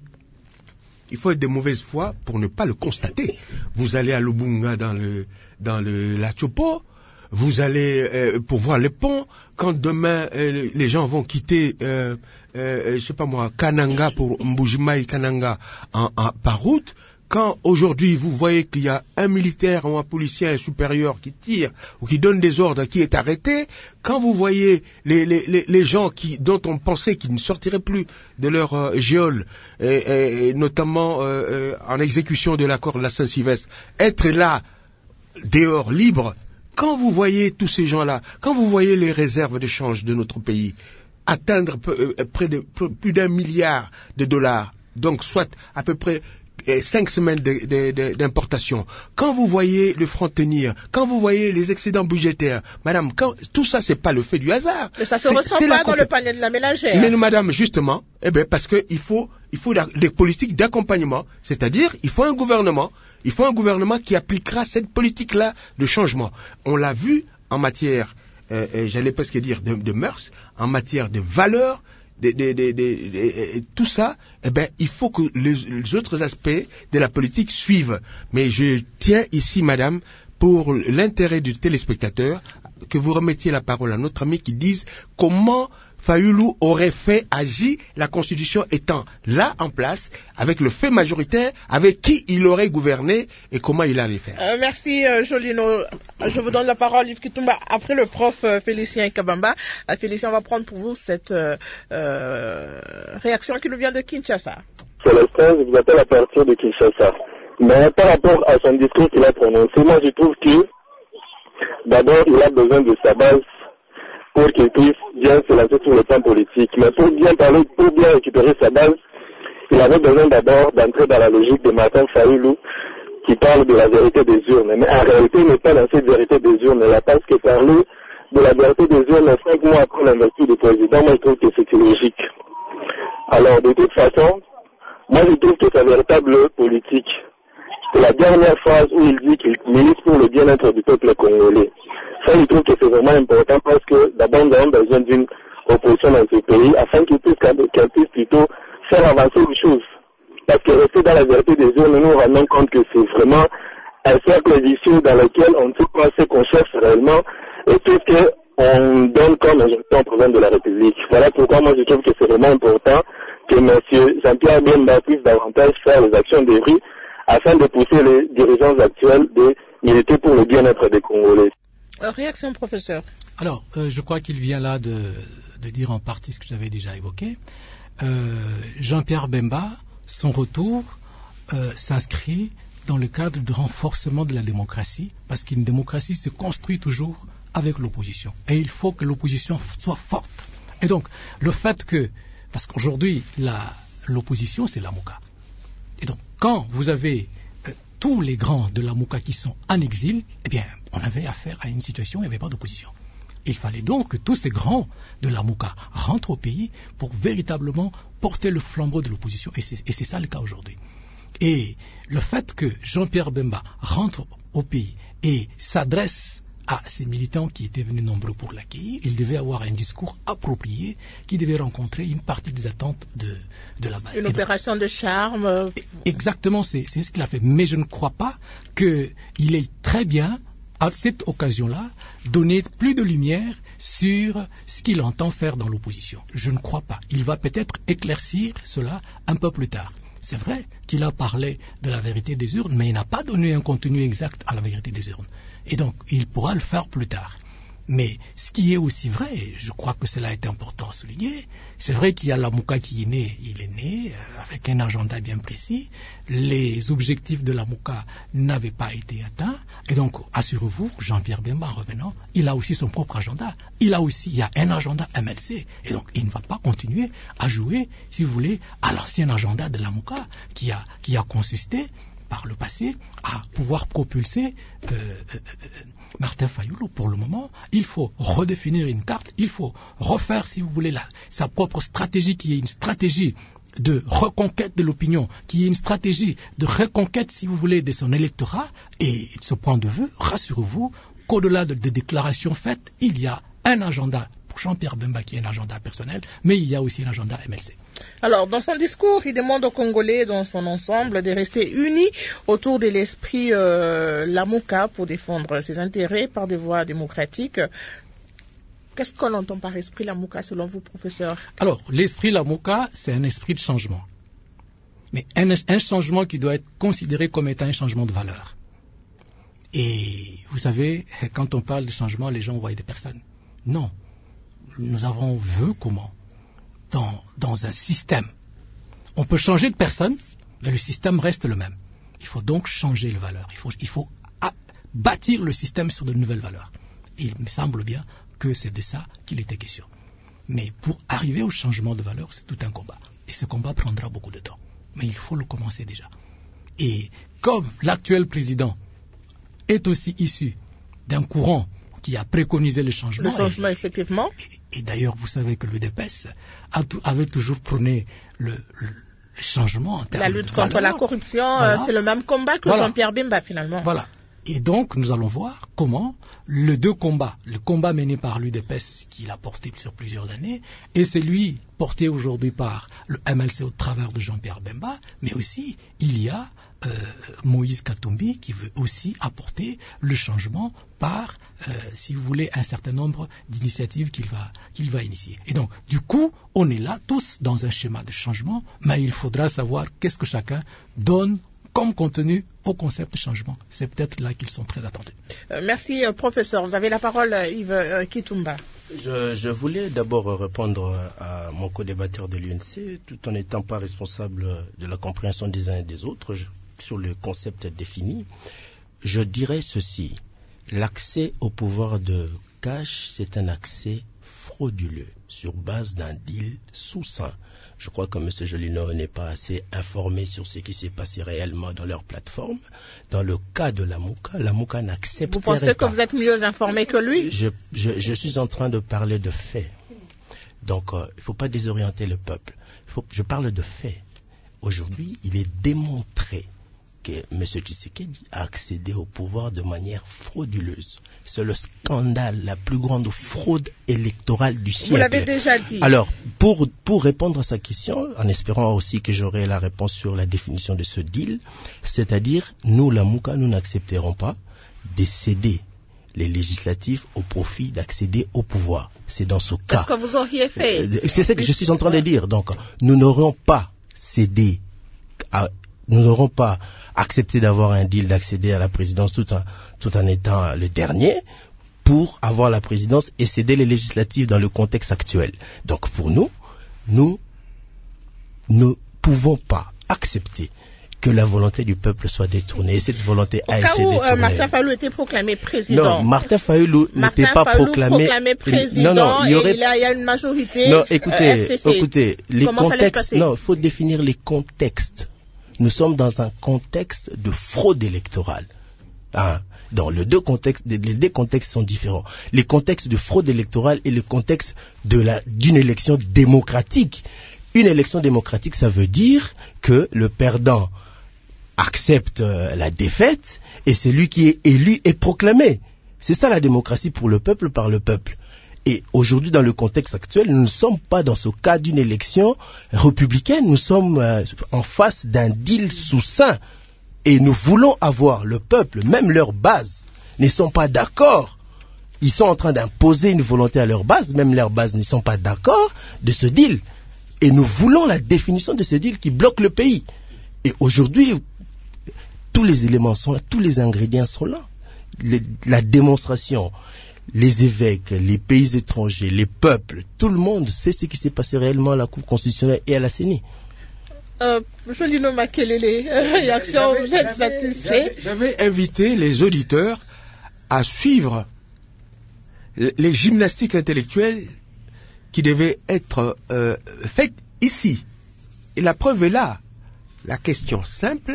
Speaker 3: il faut être de mauvaise foi pour ne pas le constater. Vous allez à Lubunga dans le dans le la Chopo, vous allez euh, pour voir les ponts. Quand demain euh, les gens vont quitter, euh, euh, je sais pas moi, Kananga pour Mbujimai Kananga en, en, par route. Quand aujourd'hui vous voyez qu'il y a un militaire ou un policier supérieur qui tire ou qui donne des ordres, qui est arrêté, quand vous voyez les, les, les, les gens qui, dont on pensait qu'ils ne sortiraient plus de leur euh, géole, et, et notamment euh, euh, en exécution de l'accord de la Saint-Sylvestre, être là, dehors, libre, quand vous voyez tous ces gens-là, quand vous voyez les réserves de change de notre pays atteindre peu, euh, près de plus d'un milliard de dollars, donc soit à peu près et cinq semaines de, de, de, d'importation, quand vous voyez le front tenir, quand vous voyez les excédents budgétaires, madame, quand, tout ça, c'est pas le fait du hasard.
Speaker 1: Mais ça se ressent pas dans le panier de la ménagère.
Speaker 3: Mais madame, justement, eh ben, parce que il faut, il faut des politiques d'accompagnement, c'est-à-dire, il faut un gouvernement, il faut un gouvernement qui appliquera cette politique-là de changement. On l'a vu en matière, euh, euh, j'allais presque dire de, de mœurs, en matière de valeurs, Des, des, des, des, des, tout ça, eh ben, il faut que les, les autres aspects de la politique suivent. Mais je tiens ici, madame, pour l'intérêt du téléspectateur, que vous remettiez la parole à notre ami qui dise comment Fayoulou aurait fait agir, la Constitution étant là en place, avec le fait majoritaire, avec qui il aurait gouverné et comment il allait faire.
Speaker 1: Euh, merci euh, Jolino. Je vous donne la parole, Yves Kitumba, après le prof euh, Félicien Kabamba. Euh, Félicien, on va prendre pour vous cette euh, euh, réaction qui nous vient de Kinshasa.
Speaker 11: Célestin, je vous appelle à partir de Kinshasa. Mais par rapport à son discours qu'il a prononcé, moi je trouve que d'abord il a besoin de sa base pour qu'il puisse bien se lancer sur le plan politique. Mais pour bien parler, pour bien récupérer sa base, il avait besoin d'abord d'entrer dans la logique de Martin Fayoulou qui parle de la vérité des urnes. Mais en réalité, il n'est pas dans cette vérité des urnes. Il n'a pas ce que parler de la vérité des urnes cinq mois après l'investiture du président. Moi, je trouve que c'est illogique. Alors, de toute façon, moi, je trouve que sa véritable politique, c'est la dernière phrase où il dit qu'il milite pour le bien-être du peuple congolais. Ça, je trouve que c'est vraiment important parce que d'abord, nous avons besoin d'une opposition dans ce pays afin qu'il puisse, qu'elle puisse plutôt faire avancer les choses. Parce que rester dans la vérité des urnes, nous nous rendons compte que c'est vraiment un cercle vicieux dans lequel on ne sait pas ce qu'on cherche réellement et tout ce qu'on donne comme injonction au président de la République. Voilà pourquoi moi je trouve que c'est vraiment important que M. Jean-Pierre Bemba puisse davantage faire les actions de rue afin de pousser les dirigeants actuels de militer pour le bien-être des Congolais.
Speaker 1: Réaction, professeur.
Speaker 8: Alors, euh, je crois qu'il vient là de, de dire en partie ce que j'avais déjà évoqué. Euh, Jean-Pierre Bemba, son retour euh, s'inscrit dans le cadre du renforcement de la démocratie, parce qu'une démocratie se construit toujours avec l'opposition. Et il faut que l'opposition soit forte. Et donc, le fait que, parce qu'aujourd'hui, la, l'opposition, c'est la Mouka. Et donc, quand vous avez euh, tous les grands de la Mouka qui sont en exil, eh bien, on avait affaire à une situation où il n'y avait pas d'opposition. Il fallait donc que tous ces grands de la Mouka rentrent au pays pour véritablement porter le flambeau de l'opposition. Et c'est, et c'est ça le cas aujourd'hui. Et le fait que Jean-Pierre Bemba rentre au pays et s'adresse à ces militants qui étaient venus nombreux pour l'accueillir, il devait avoir un discours approprié qui devait rencontrer une partie des attentes de, de la base.
Speaker 1: Une et opération donc, de charme.
Speaker 8: Exactement, c'est, c'est ce qu'il a fait. Mais je ne crois pas qu'il est très bien, à cette occasion-là, donner plus de lumière sur ce qu'il entend faire dans l'opposition. Je ne crois pas. Il va peut-être éclaircir cela un peu plus tard. C'est vrai qu'il a parlé de la vérité des urnes, mais il n'a pas donné un contenu exact à la vérité des urnes. Et donc, il pourra le faire plus tard. Mais ce qui est aussi vrai, et je crois que cela est important à souligner, c'est vrai qu'il y a la Mouka qui est né, il est né euh, avec un agenda bien précis. Les objectifs de la Mouka n'avaient pas été atteints. Et donc, assurez-vous, Jean-Pierre Bemba, en revenant, il a aussi son propre agenda. Il a aussi, il y a un agenda M L C. Et donc, il ne va pas continuer à jouer, si vous voulez, à l'ancien agenda de la Mouka qui a, qui a consisté par le passé à pouvoir propulser euh, euh, Martin Fayulu. Pour le moment, il faut redéfinir une carte, il faut refaire, si vous voulez, la, sa propre stratégie qui est une stratégie de reconquête de l'opinion, qui est une stratégie de reconquête, si vous voulez, de son électorat. Et de ce point de vue, rassurez-vous qu'au-delà de, de déclarations faites, il y a un agenda pour Jean-Pierre Bemba qui est un agenda personnel, mais il y a aussi un agenda M L C.
Speaker 1: Alors, dans son discours, il demande aux Congolais dans son ensemble de rester unis autour de l'esprit euh, Lamouka pour défendre ses intérêts par des voies démocratiques. Qu'est-ce qu'on entend par esprit Lamouka selon vous, professeur?
Speaker 8: Alors, l'esprit Lamouka, c'est un esprit de changement. Mais un, un changement qui doit être considéré comme étant un changement de valeur. Et vous savez, quand on parle de changement, les gens voient des personnes. Non. Nous avons vu comment Dans, dans un système. On peut changer de personne, mais le système reste le même. Il faut donc changer les valeurs. Il faut, il faut bâtir le système sur de nouvelles valeurs. Et il me semble bien que c'est de ça qu'il était question. Mais pour arriver au changement de valeurs, c'est tout un combat. Et ce combat prendra beaucoup de temps. Mais il faut le commencer déjà. Et comme l'actuel président est aussi issu d'un courant qui a préconisé le changement.
Speaker 1: Le changement, et, effectivement.
Speaker 8: Et, et d'ailleurs, vous savez que l'U D P S a tout, avait toujours prôné le, le, le changement en termes de
Speaker 1: la lutte contre valeur. La corruption, voilà. euh, c'est le même combat que voilà. Jean-Pierre Bemba, finalement.
Speaker 8: Voilà. Et donc, nous allons voir comment les deux combats, le combat mené par l'U D P S qu'il a porté sur plusieurs années, et celui porté aujourd'hui par le M L C au travers de Jean-Pierre Bemba, mais aussi, il y a euh, Moïse Katumbi qui veut aussi apporter le changement par, euh, si vous voulez, un certain nombre d'initiatives qu'il va, qu'il va initier. Et donc, du coup, on est là tous dans un schéma de changement, mais il faudra savoir qu'est-ce que chacun donne comme contenu au concept de changement. C'est peut-être là qu'ils sont très attendus.
Speaker 1: Euh, merci, euh, professeur. Vous avez la parole, Yves euh, Kitumba.
Speaker 2: Je, je voulais d'abord répondre à mon co-débatteur de l'U N C, tout en n'étant pas responsable de la compréhension des uns et des autres je, sur le concept défini. Je dirais ceci. L'accès au pouvoir de cash, c'est un accès frauduleux sur base d'un deal sous-saint. Je crois que M. Jolino n'est pas assez informé sur ce qui s'est passé réellement dans leur plateforme. Dans le cas de la Mouka, la Mouka n'accepte pas.
Speaker 1: Vous pensez que vous êtes mieux informé que lui?
Speaker 2: je, je, je suis en train de parler de faits. Donc, euh, il ne faut pas désorienter le peuple. Il faut, je parle de faits. Aujourd'hui, il est démontré que M. Tshisekedi a accédé au pouvoir de manière frauduleuse. C'est le scandale, la plus grande fraude électorale du siècle.
Speaker 1: Vous l'avez déjà dit.
Speaker 2: Alors, pour, pour répondre à sa question, en espérant aussi que j'aurai la réponse sur la définition de ce deal, c'est-à-dire, nous, la Mouka, nous n'accepterons pas de céder les législatifs au profit d'accéder au pouvoir. C'est dans ce cas.
Speaker 1: Qu'est-ce que vous auriez fait?
Speaker 2: C'est ce que je suis en train de dire. Donc, nous n'aurons pas cédé à, nous n'aurons pas accepté d'avoir un deal d'accéder à la présidence tout en, tout en étant le dernier pour avoir la présidence et céder les législatives dans le contexte actuel. Donc pour nous, nous ne pouvons pas accepter que la volonté du peuple soit détournée. Et cette volonté
Speaker 1: Au
Speaker 2: a
Speaker 1: cas
Speaker 2: été
Speaker 1: où,
Speaker 2: détournée.
Speaker 1: Euh, Martin Fayulu était proclamé président.
Speaker 2: Non, Martin Fayulu n'était pas
Speaker 1: Fayulu
Speaker 2: proclamé,
Speaker 1: proclamé président.
Speaker 2: Non, non, il y aurait.
Speaker 1: Et il, y a, il y a une majorité.
Speaker 2: Non, écoutez,
Speaker 1: euh, F C C.
Speaker 2: écoutez, les
Speaker 1: Comment
Speaker 2: contextes. Non, il faut définir les contextes. Nous sommes dans un contexte de fraude électorale. Hein. Dans les deux contextes, les deux contextes sont différents. Les contextes de fraude électorale et le contexte de la, d'une élection démocratique. Une élection démocratique, ça veut dire que le perdant accepte euh, la défaite et celui qui est élu est proclamé. C'est ça la démocratie pour le peuple par le peuple. Et aujourd'hui, dans le contexte actuel, nous ne sommes pas dans ce cas d'une élection républicaine. Nous sommes euh, en face d'un deal sous seing. Et nous voulons avoir le peuple, même leur base, ne sont pas d'accord. Ils sont en train d'imposer une volonté à leur base, même leurs bases ne sont pas d'accord de ce deal. Et nous voulons la définition de ce deal qui bloque le pays. Et aujourd'hui, tous les éléments sont là, tous les ingrédients sont là. Les, la démonstration, les évêques, les pays étrangers, les peuples, tout le monde sait ce qui s'est passé réellement à la Cour constitutionnelle et à la C E N I.
Speaker 1: Euh, Jolino Makelele, réaction, vous êtes satisfait?
Speaker 3: J'avais invité les auditeurs à suivre les gymnastiques intellectuelles qui devaient être euh, faites ici. Et la preuve est là. La question simple,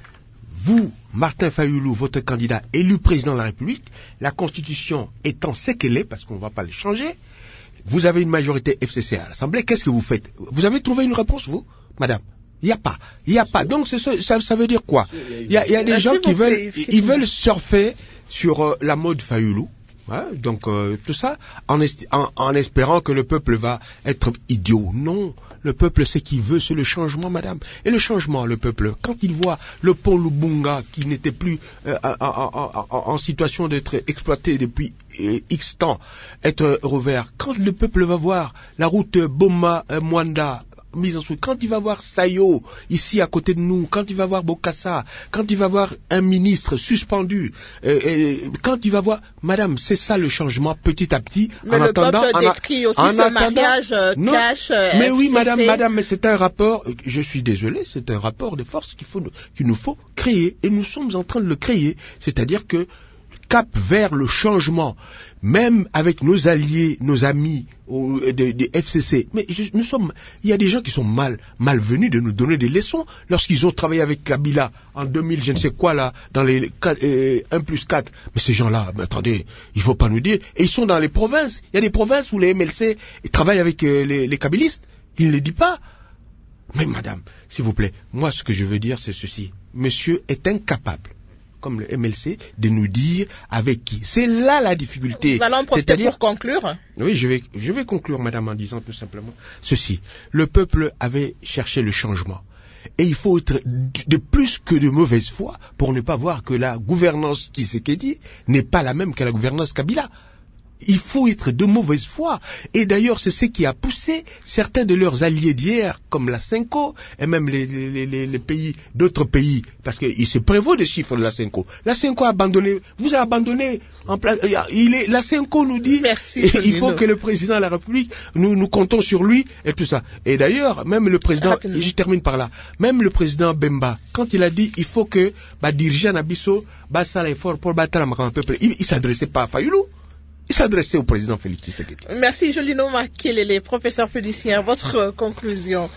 Speaker 3: vous, Martin Fayoulou, votre candidat élu président de la République, la Constitution étant ce qu'elle est, parce qu'on ne va pas le changer, vous avez une majorité F C C à l'Assemblée, qu'est-ce que vous faites? Vous avez trouvé une réponse, vous, madame? Il n'y a pas. Il n'y a pas. Donc, c'est ce, ça, ça veut dire quoi? Il y a, il y a des gens qui veulent, ils veulent surfer sur euh, la mode Fayoulou. Hein, donc, euh, tout ça, en, esti- en, en espérant que le peuple va être idiot. Non. Le peuple, ce qu'il veut, c'est le changement, madame. Et le changement, le peuple, quand il voit le pont Lubunga, qui n'était plus euh, en, en, en, en situation d'être exploité depuis euh, X temps, être revers, quand le peuple va voir la route Boma-Mwanda, mise en sous. Quand il va voir Sayo, ici à côté de nous, quand il va voir Bokassa, quand il va voir un ministre suspendu, euh, euh, quand il va voir... Madame, c'est ça le changement petit à petit.
Speaker 1: Mais
Speaker 3: en
Speaker 1: le
Speaker 3: attendant,
Speaker 1: peuple
Speaker 3: en
Speaker 1: décrit aussi
Speaker 3: en
Speaker 1: ce
Speaker 3: attendant,
Speaker 1: mariage euh,
Speaker 3: non,
Speaker 1: cash euh,
Speaker 3: mais oui,
Speaker 1: F C C.
Speaker 3: madame, madame, mais c'est un rapport, je suis désolé, c'est un rapport de force qu'il faut, qu'il nous faut créer. Et nous sommes en train de le créer. C'est-à-dire que cap vers le changement, même avec nos alliés, nos amis des de F C C. Mais je, nous sommes, il y a des gens qui sont mal, malvenus de nous donner des leçons lorsqu'ils ont travaillé avec Kabila en deux mille, je ne sais quoi là, dans les euh, un plus quatre. Mais ces gens-là, mais attendez, il faut pas nous dire. Et ils sont dans les provinces. Il y a des provinces où les M L C travaillent avec euh, les, les kabylistes. Ils ne le disent pas. Mais madame, s'il vous plaît, moi ce que je veux dire c'est ceci. Monsieur est incapable, comme le M L C, de nous dire avec qui. C'est là la difficulté.
Speaker 1: Nous allons en profiter pour conclure.
Speaker 3: Oui, je vais, je vais conclure, madame, en disant tout simplement ceci. Le peuple avait cherché le changement. Et il faut être de plus que de mauvaise foi pour ne pas voir que la gouvernance Tshisekedi n'est pas la même que la gouvernance Kabila. Il faut être de mauvaise foi. Et d'ailleurs, c'est ce qui a poussé certains de leurs alliés d'hier, comme la Cinco, et même les, les, les, les pays, d'autres pays, parce qu'il se prévaut des chiffres de la Cinco. La Cinco a abandonné, vous a abandonné en place, il est, la Cinco nous dit,
Speaker 1: Merci,
Speaker 3: il faut que le président de la République, nous, nous comptons sur lui, et tout ça. Et d'ailleurs, même le président,
Speaker 1: Rapidement.
Speaker 3: je termine par là, même le président Bemba, quand il a dit, il faut que, bah, dirigeant Nabiso, bah, ça l'effort pour battre le peuple, il, il s'adressait pas à Fayoulou. Il s'adressait au président Félix Tshisekedi.
Speaker 1: Merci Jolino Makelele, professeur Félicien. Votre euh, conclusion?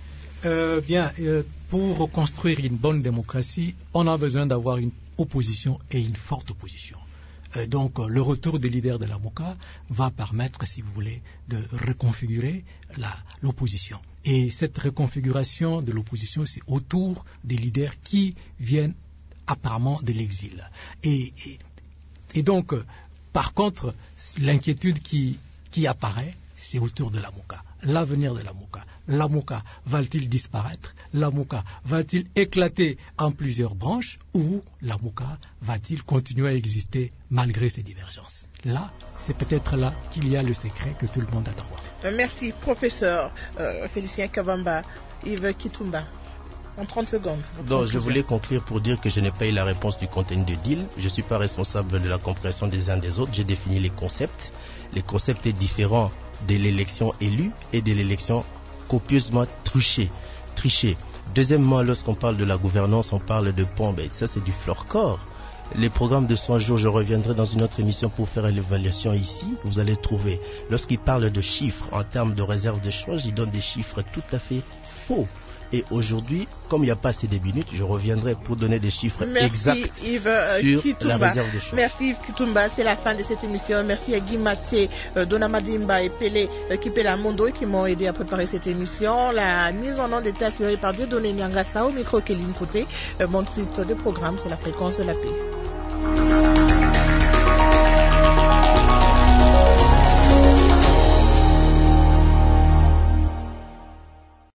Speaker 8: Euh, bien, euh, pour construire une bonne démocratie, on a besoin d'avoir une opposition et une forte opposition. Euh, donc, euh, le retour des leaders de la MOCA va permettre, si vous voulez, de reconfigurer la, l'opposition. Et cette reconfiguration de l'opposition, c'est autour des leaders qui viennent apparemment de l'exil. Et, et, et donc, euh, par contre, l'inquiétude qui, qui apparaît, c'est autour de la MOCA. L'avenir de la MOCA. La MOCA va-t-il disparaître? La MOCA va-t-il éclater en plusieurs branches? Ou la MOCA va-t-il continuer à exister malgré ces divergences? Là, c'est peut-être là qu'il y a le secret que tout le monde attend voir.
Speaker 1: Merci, professeur euh, Félicien Kabamba, Yves Kitumba. En trente secondes.
Speaker 2: Donc, je voulais conclure pour dire que je n'ai pas eu la réponse du contenu de deal. Je ne suis pas responsable de la compréhension des uns des autres. J'ai défini les concepts. Les concepts sont différents de l'élection élue et de l'élection copieusement truchée. trichée. Deuxièmement, lorsqu'on parle de la gouvernance, on parle de pompe. Ça, c'est du fleur-corps. Les programmes de cent jours, je reviendrai dans une autre émission pour faire l'évaluation ici. Vous allez trouver, lorsqu'il parle de chiffres en termes de réserve de change, il donne des chiffres tout à fait faux. Et aujourd'hui, comme il n'y a pas assez de minutes, je reviendrai pour donner des chiffres
Speaker 1: Merci
Speaker 2: exacts
Speaker 1: Yves, euh,
Speaker 2: sur
Speaker 1: Kitumba.
Speaker 2: la réserve de change.
Speaker 1: Merci Yves Kitumba, c'est la fin de cette émission. Merci à Guy Maté, euh, Dona Madimba et Pelé euh, Kipela Mondo qui m'ont aidé à préparer cette émission. La mise en onde était assurée par Dieudonné Nyangasa au micro Kéline Côté, euh, mon titre de programme sur la fréquence de la paix.